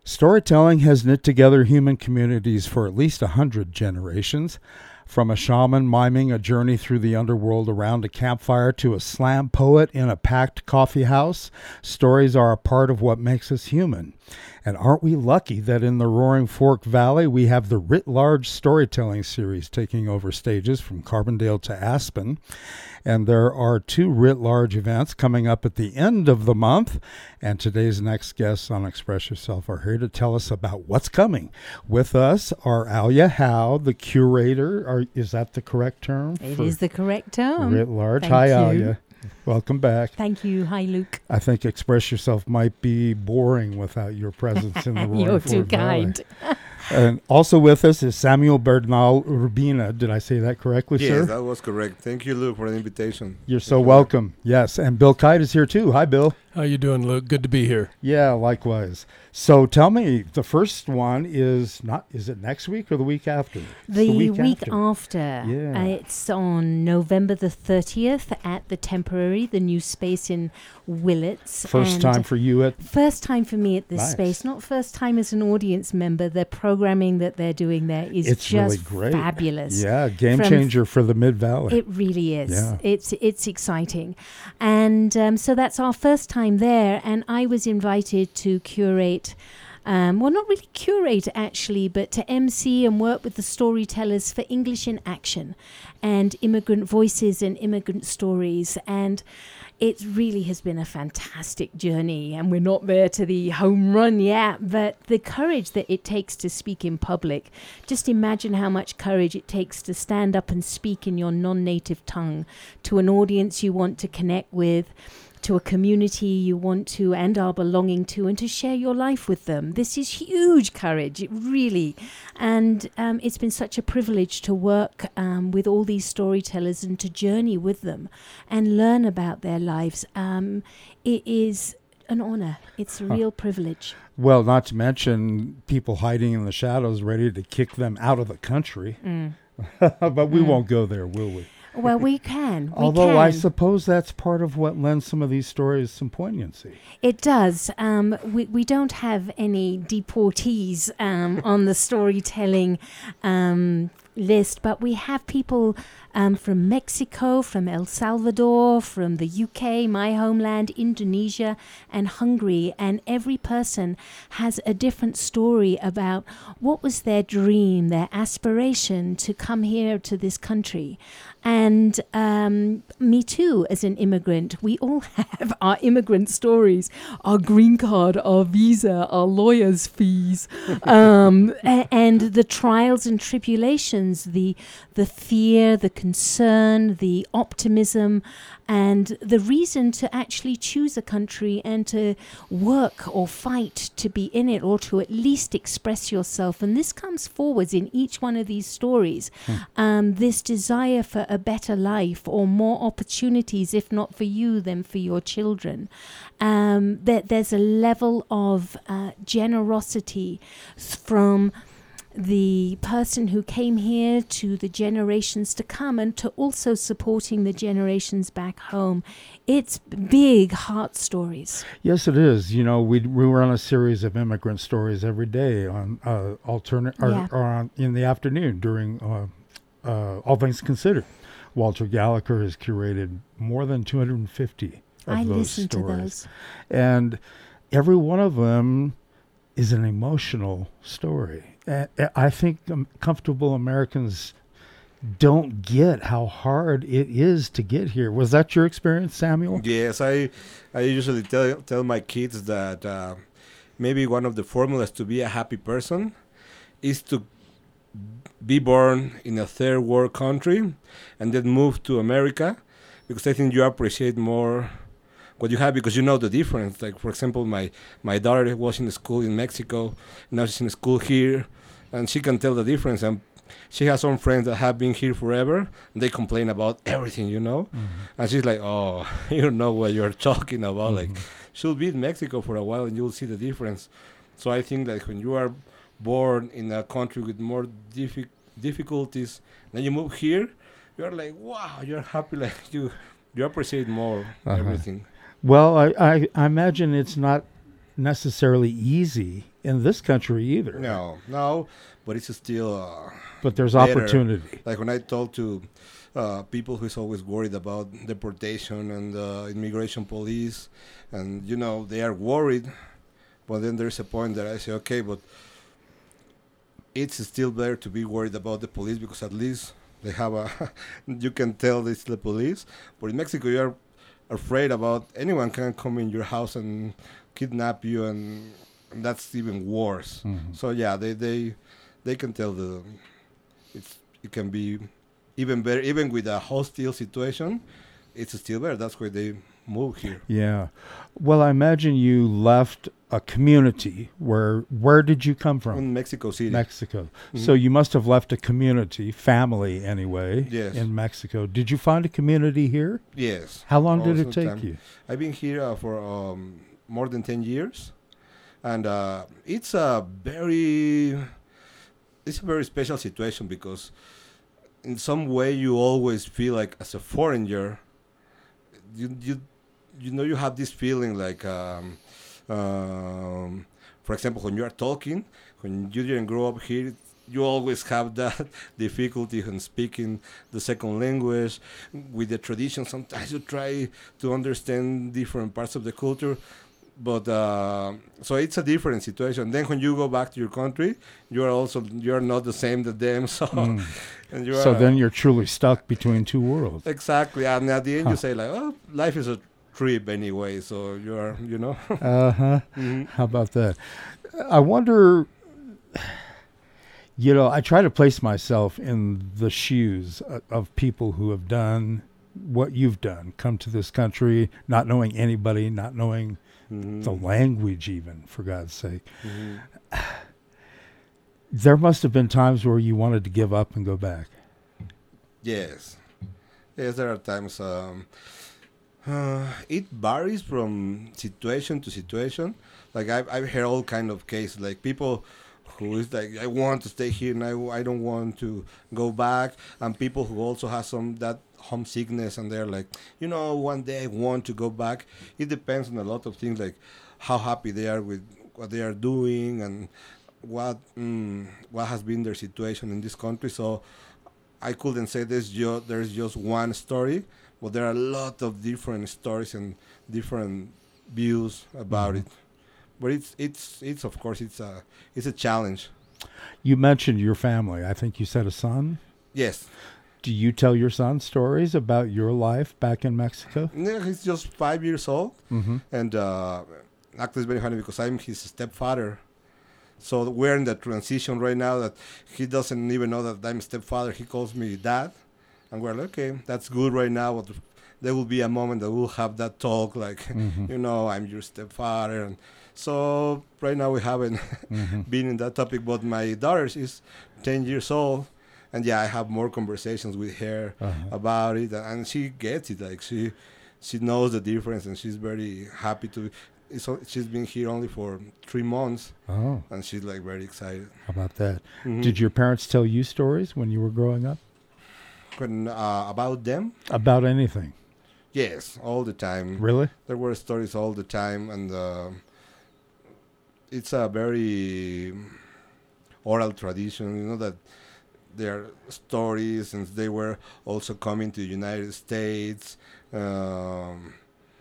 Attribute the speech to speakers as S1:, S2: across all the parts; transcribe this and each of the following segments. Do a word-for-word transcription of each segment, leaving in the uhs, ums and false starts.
S1: Storytelling has knit together human communities for at least a hundred generations. From a shaman miming a journey through the underworld around a campfire to a slam poet in a packed coffee house, stories are a part of what makes us human. And aren't we lucky that in the Roaring Fork Valley we have the Writ Large Storytelling Series taking over stages from Carbondale to Aspen. And there are two Writ Large events coming up at the end of the month. And today's next guests on Express Yourself are here to tell us about what's coming. With us are Alia Howe, the curator. Are, is that the correct term?
S2: It is the correct term.
S1: Writ Large.
S2: Thank
S1: Hi,
S2: you.
S1: Alia. Welcome back.
S2: Thank you. Hi, Luke.
S1: I think Express Yourself might be boring without your presence in the Roaring
S2: You're
S1: Fork
S2: too
S1: Valley.
S2: kind.
S1: And also with us is Samuel Bernal Urbina. Did I say that correctly,
S3: Yes,
S1: sir?
S3: that was correct. Thank you, Luke, for the invitation.
S1: You're so
S3: Thank you.
S1: welcome. Yes, and Bill Kite is here too. Hi, Bill.
S4: How you doing, Luke? Good to be here.
S1: Yeah, likewise. So tell me, the first one is not, is it next week or the week after? It's
S2: The, week, after.
S1: Yeah.
S2: Uh, it's on November the thirtieth at the Temporary, the new space in Willits.
S1: First
S2: And
S1: time for you at,
S2: First time for me at this
S1: Nice.
S2: space. Not first time as an audience member. The programming that they're doing there is
S1: It's really
S2: just
S1: great.
S2: fabulous.
S1: yeah, game
S2: From-
S1: changer for the Mid-Valley.
S2: It really is.
S1: Yeah.
S2: It's it's exciting, and um, so that's our first time there. And I was invited to curate, um, well, not really curate actually, but to M C and work with the storytellers for English in Action, and immigrant voices and immigrant stories. And it really has been a fantastic journey, and we're not there to the home run yet, but the courage that it takes to speak in public. Just imagine how much courage it takes to stand up and speak in your non-native tongue to an audience you want to connect with, to a community you want to and are belonging to, and to share your life with them. This is huge courage, it really. And um, it's been such a privilege to work um, with all these storytellers and to journey with them and learn about their lives. Um, it is an honor. It's a real privilege.
S1: Well, not to mention people hiding in the shadows ready to kick them out of the country.
S2: Mm.
S1: But we
S2: Mm.
S1: won't go there, will we?
S2: Well, we can. We
S1: Although
S2: can.
S1: I suppose that's part of what lends some of these stories some poignancy.
S2: It does. Um, we, we don't have any deportees um, on the storytelling um, list, but we have people um, from Mexico, from El Salvador, from the U K, my homeland, Indonesia, and Hungary. And every person has a different story about what was their dream, their aspiration to come here to this country. And um, me too, as an immigrant, we all have our immigrant stories, our green card, our visa, our lawyer's fees, um, a- and the trials and tribulations, the the fear, the concern, the optimism, and the reason to actually choose a country and to work or fight to be in it, or to at least express yourself. And this comes forwards in each one of these stories.
S1: Hmm.
S2: Um, this desire for a better life or more opportunities, if not for you, then for your children. Um, that there's a level of uh, generosity s- from the person who came here to the generations to come, and to also supporting the generations back home. It's big heart stories.
S1: Yes, it is. You know, we we run a series of immigrant stories every day on uh, alternate or,
S2: Yeah.
S1: or on, in the afternoon during uh, uh, All Things Considered. Walter Gallagher has curated more than two hundred fifty of
S2: I
S1: those
S2: listen to
S1: stories,
S2: those.
S1: and every one of them is an emotional story. Uh, I think um, comfortable Americans don't get how hard it is to get here. Was that your experience, Samuel?
S3: Yes, I I usually tell tell my kids that uh, maybe one of the formulas to be a happy person is to be born in a third world country and then move to America, because I think you appreciate more what you have, because you know the difference. Like, for example, my, my daughter was in school in Mexico, now she's in school here, and she can tell the difference. And she has some friends that have been here forever, and they complain about everything, you know?
S1: Mhm.
S3: And she's like, oh, you don't know what you're talking about.
S1: Mhm.
S3: Like, she'll be in Mexico for a while, and you'll see the difference. So I think that when you are born in a country with more diffi- difficulties, then you move here, you're like, wow, you're happy, like you you appreciate more
S1: Uh-huh.
S3: everything.
S1: Well, I, I, I imagine it's not necessarily easy in this country either.
S3: No, no, but it's still. Uh,
S1: but there's
S3: better.
S1: opportunity.
S3: Like when I talk to uh, people who's always worried about deportation and uh, immigration police, and you know they are worried, but then there's a point that I say, okay, but it's still better to be worried about the police because at least they have a. You can tell it's the police, but in Mexico you are afraid about anyone can come in your house and kidnap you, and, and that's even worse.
S1: Mm-hmm.
S3: So yeah, they they they can tell the it's it can be even better even with a hostile situation. It's still better. That's why they move here.
S1: Yeah. Well, I imagine you left a community. Where where did you come from?
S3: In Mexico City.
S1: Mexico.
S3: Mm-hmm.
S1: So you must have left a community, family anyway,
S3: yes.
S1: in Mexico. Did you find a community here?
S3: Yes.
S1: How long did
S3: Also
S1: it take
S3: time.
S1: you?
S3: I've been here uh, for um, more than ten years, and uh, it's a very it's a very special situation because in some way you always feel like as a foreigner, you you you know you have this feeling like um, um, for example when you are talking, when you didn't grow up here, you always have that difficulty in speaking the second language. With the tradition, sometimes you try to understand different parts of the culture, but uh, so it's a different situation. Then when you go back to your country, you are also you are not the same as them. So,
S1: Mm.
S3: and you
S1: So
S3: are,
S1: then you're truly stuck between two worlds.
S3: exactly, and at the end
S1: Huh.
S3: you say like, oh, life is a trip anyway. So you are, you know.
S1: Uh-huh.
S3: Mhm.
S1: How about that? I wonder, you know, I try to place myself in the shoes of, of people who have done what you've done, come to this country, not knowing anybody, not knowing
S3: Mhm.
S1: the language even, for God's sake.
S3: Mhm.
S1: There must have been times where you wanted to give up and go back.
S3: Yes, yes, there are times. Um, uh, it varies from situation to situation. Like I've I've heard all kind of cases, like people who is like, I want to stay here and I, I don't want to go back, and people who also have some that homesickness and they're like, you know, one day I want to go back. It depends on a lot of things, like how happy they are with what they are doing and what mm, what has been their situation in this country. So I couldn't say there's just there's just one story, but there are a lot of different stories and different views about
S1: Mhm.
S3: it. But it's it's it's of course it's a it's a challenge.
S1: You mentioned your family. I think you said a son.
S3: Yes,
S1: Do you tell your son stories about your life back in Mexico?
S3: yeah, he's just five years old,
S1: Mm-hmm.
S3: and uh, actually it's very funny because I'm his stepfather. So we're in the transition right now that he doesn't even know that I'm stepfather. He calls me dad, and we're like, okay, that's good right now. But there will be a moment that we'll have that talk, like,
S1: Mhm.
S3: you know, I'm your stepfather, and so right now we haven't
S1: Mm-hmm.
S3: been in that topic. But my daughter is ten years old, and yeah, I have more conversations with her
S1: Uh-huh.
S3: about it, and she gets it. Like she, she knows the difference, and she's very happy to. So she's been here only for three months,
S1: Oh,
S3: and she's like very excited.
S1: how about that?
S3: Mhm.
S1: Did your parents tell you stories when you were growing up
S3: When, uh, about them?
S1: about anything?
S3: Yes, all the time.
S1: Really?
S3: There were stories all the time, and uh, it's a very oral tradition. You know that there are stories, and they were also coming to the United States. Um,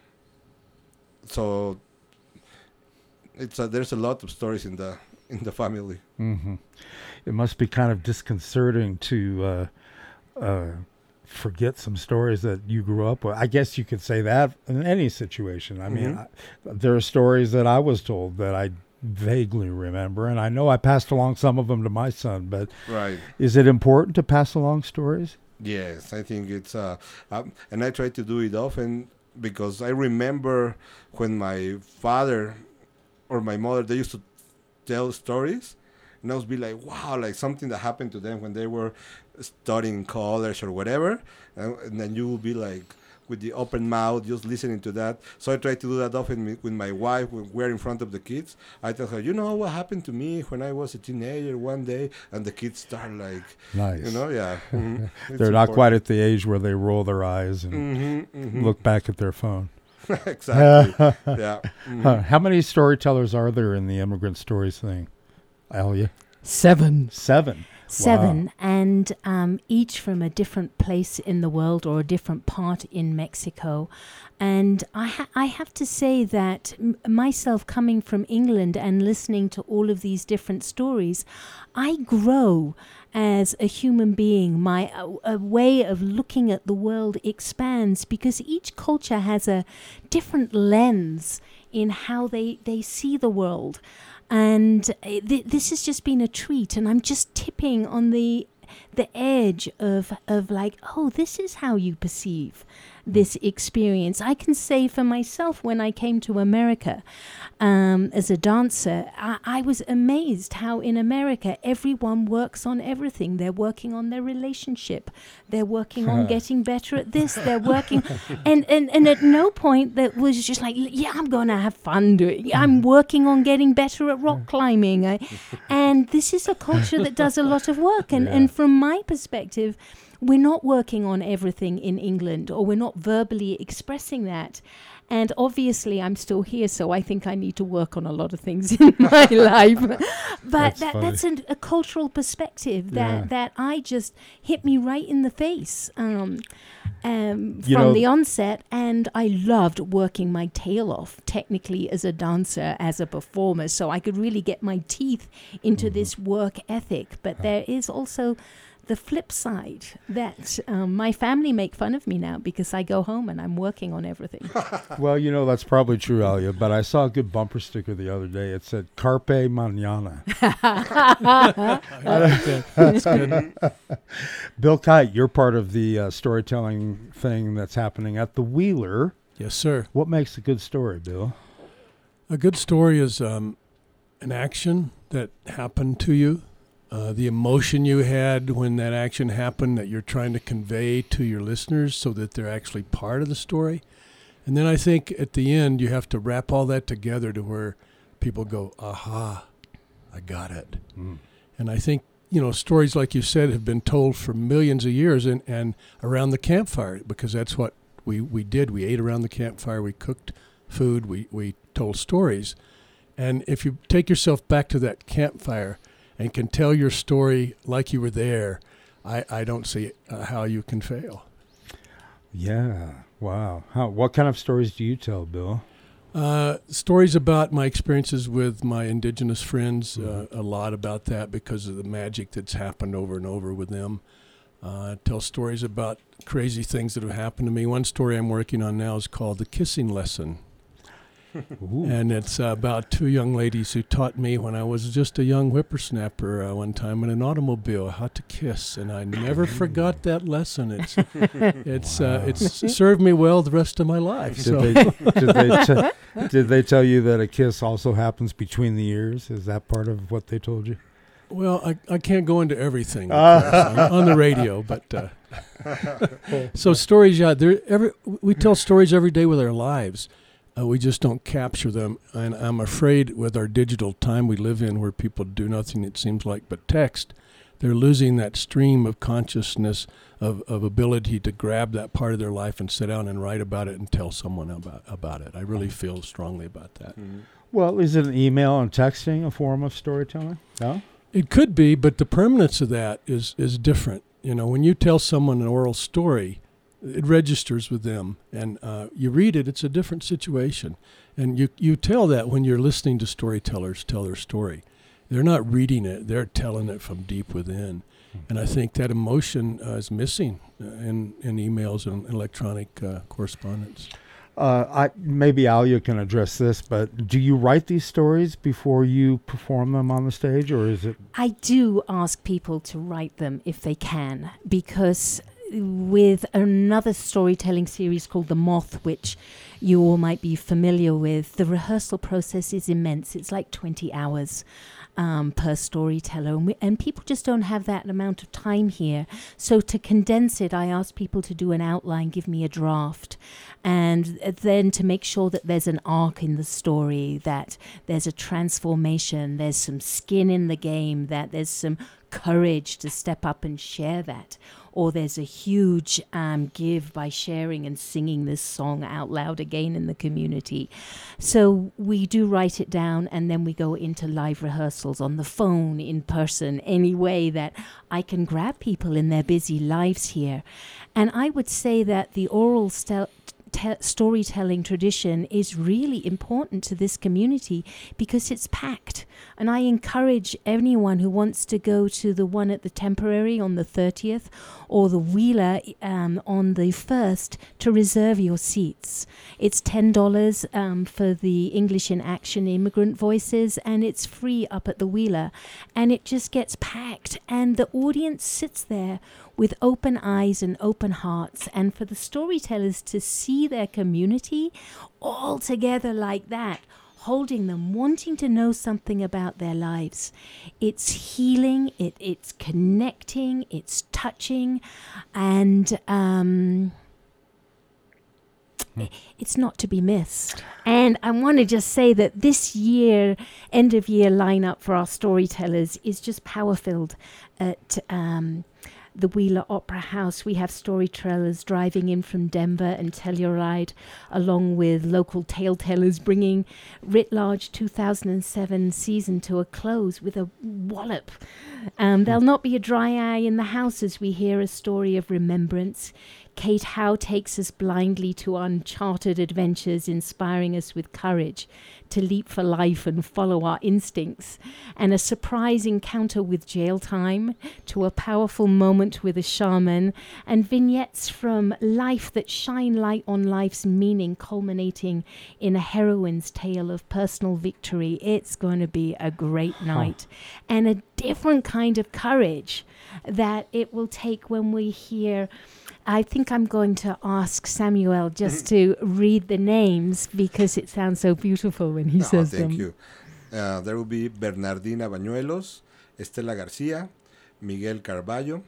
S3: so it's a, there's a lot of stories in the in the family.
S1: Mm-hmm. It must be kind of disconcerting to uh, uh, forget some stories that you grew up with. I guess you could say that in any situation. I mean,
S3: Mhm.
S1: I, there are stories that I was told that I vaguely remember, and I know I passed along some of them to my son, but
S3: Right.
S1: is it important to pass along stories?
S3: Yes, I think it's uh, um, and I try to do it often because I remember when my father or my mother they used to tell stories, and I would be like, wow, like something that happened to them when they were studying college or whatever, and, and then you will be like with the open mouth just listening to that. So I try to do that often mi- with my wife when we're in front of the kids. I tell her, you know what happened to me when I was a teenager one day, and the kids start like,
S1: Nice.
S3: you know, yeah. mhm. It's
S1: They're not quite
S3: important.
S1: at the age where they roll their eyes and
S3: Mhm, mhm.
S1: look back at their phone.
S3: Exactly. Yeah. Mhm.
S1: Huh. How many storytellers are there in the immigrant stories thing, Alia?
S4: Seven.
S1: Seven.
S2: Seven, and um, each from a different place in the world or a different part in Mexico. And I, ha- I have to say that m- myself coming from England and listening to all of these different stories, I grow as a human being. My a, a way of looking at the world expands because each culture has a different lens in how they, they see the world. And uh, th- this has just been a treat, and I'm just tipping on the the edge of of like, oh, this is how you perceive this experience. I can say for myself, when I came to America um, as a dancer, I, I was amazed how in America everyone works on everything. They're working on their relationship. They're working on getting better at this. They're working, and, and, and at no point that was just like, yeah, I'm going to have fun doing it. I'm working on getting better at rock climbing. I, and this is a culture that does a lot of work. And,
S1: Yeah.
S2: and from my perspective, we're not working on everything in England, or we're not verbally expressing that. And obviously, I'm still here, so I think I need to work on a lot of things in my life. But
S1: That's
S2: that,
S1: funny.
S2: that's an, a cultural perspective that,
S1: Yeah.
S2: that I just hit me right in the face um, um,
S1: You
S2: from
S1: know-
S2: the onset. And I loved working my tail off, technically, as a dancer, as a performer, so I could really get my teeth into
S1: Mm-hmm.
S2: this work ethic. But there is also the flip side that um, my family make fun of me now because I go home and I'm working on everything.
S1: Well, you know, that's probably true, Alia, but I saw a good bumper sticker the other day. It said, Carpe Mañana.
S4: I like that. That's good.
S1: Bill Kite, you're part of the uh, storytelling thing that's happening at the Wheeler.
S4: Yes, sir.
S1: What makes a good story, Bill?
S4: A good story is um, an action that happened to you, uh, the emotion you had when that action happened that you're trying to convey to your listeners so that they're actually part of the story. And then I think at the end you have to wrap all that together to where people go, aha, I got it.
S1: Mm.
S4: And I think, you know, stories like you said have been told for millions of years and, and around the campfire, because that's what we, we did. We ate around the campfire, we cooked food, we, we told stories. And if you take yourself back to that campfire and can tell your story like you were there, I, I don't see uh, how you can fail.
S1: Yeah. Wow. How? What kind of stories do you tell, Bill?
S4: Uh, stories about my experiences with my indigenous friends, uh, a lot about that because of the magic that's happened over and over with them. Uh, tell stories about crazy things that have happened to me. One story I'm working on now is called The Kissing Lesson.
S1: Ooh.
S4: And it's uh, about two young ladies who taught me when I was just a young whippersnapper uh, one time in an automobile how to kiss, and I never forgot that lesson. It's it's
S1: Wow.
S4: uh, it's served me well the rest of my life.
S1: Did
S4: So
S1: they did they t- did they tell you that a kiss also happens between the ears? Is that part of what they told you?
S4: well, I, I can't go into everything of course, on, on the radio, but uh, so stories. Yeah, there every we tell stories every day with our lives. Uh, we just don't capture them, and I'm afraid with our digital time we live in where people do nothing, it seems like, but text, they're losing that stream of consciousness, of, of ability to grab that part of their life and sit down and write about it and tell someone about, about it. I really feel strongly about that.
S3: Mhm.
S1: Well, is it an email and texting a form of storytelling? No.
S4: It could be, but the permanence of that is, is different. You know, when you tell someone an oral story, it registers with them, and uh, you read it, it's a different situation. And you, you tell that when you're listening to storytellers tell their story. They're not reading it, they're telling it from deep within. And I think that emotion uh, is missing uh, in, in emails and electronic uh, correspondence.
S1: Uh, I maybe Alia can address this, but do you write these stories before you perform them on the stage, or is it?
S2: I do ask people to write them if they can, because with another storytelling series called The Moth, which you all might be familiar with, the rehearsal process is immense. It's like twenty hours um, per storyteller, and, we, and people just don't have that amount of time here. So to condense it, I ask people to do an outline, give me a draft, and then to make sure that there's an arc in the story, that there's a transformation, there's some skin in the game, that there's some courage to step up and share that. or there's a huge um, give by sharing and singing this song out loud again in the community. So we do write it down, and then we go into live rehearsals on the phone, in person, any way that I can grab people in their busy lives here. And I would say that the oral stel- Te- storytelling tradition is really important to this community because it's packed. And I encourage anyone who wants to go to the one at the Temporary on the thirtieth or the Wheeler um, on the first to reserve your seats. It's ten dollars um, for the English in Action Immigrant Voices, and it's free up at the Wheeler. And it just gets packed, and the audience sits there with open eyes and open hearts, and for the storytellers to see their community all together like that, holding them, wanting to know something about their lives. It's healing, it, it's connecting, it's touching, and um,
S1: Hmm.
S2: it's not to be missed. And I want to just say that this year, end of year lineup for our storytellers is just power-filled at um, the Wheeler Opera House. We have storytellers driving in from Denver and Telluride, along with local tale tellers, bringing writ large two thousand seven season to a close with a wallop. Um, there'll not be a dry eye in the house as we hear a story of remembrance. Kate Howe takes us blindly to uncharted adventures, inspiring us with courage to leap for life and follow our instincts. And a surprise encounter with jail time, to a powerful moment with a shaman, and vignettes from life that shine light on life's meaning, culminating in a heroine's tale of personal victory. It's going to be a great night, huh. and a different kind of courage that it will take when we hear. I think I'm going to ask Samuel just to read the names because it sounds so beautiful when he
S3: no,
S2: says
S3: thank
S2: them.
S3: Thank you. Uh, there will be Bernardina Bañuelos, Estela Garcia, Miguel Carballo,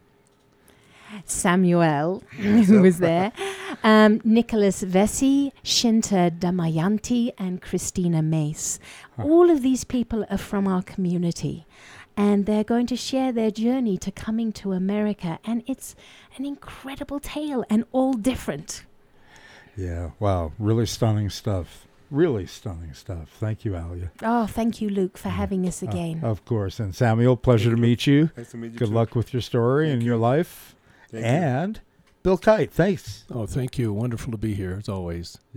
S2: Samuel, who was there, um, Nicholas Vesey, Shinta Damayanti, and Christina Mace. Huh. All of these people are from our community. And they're going to share their journey to coming to America. And it's an incredible tale and all different.
S1: Yeah, wow. Really stunning stuff. Really stunning stuff. Thank you, Alia.
S2: Oh, thank you, Luke, for having us again.
S1: Uh, of course. And Samuel, pleasure
S3: thank
S1: to
S3: you.
S1: meet you.
S3: Nice to meet you
S1: Good
S3: too.
S1: luck with your story
S3: thank
S1: and
S3: you.
S1: your life.
S3: Thank
S1: and you. Bill Kite, thanks.
S4: Oh, thank you. Wonderful to be here, as always.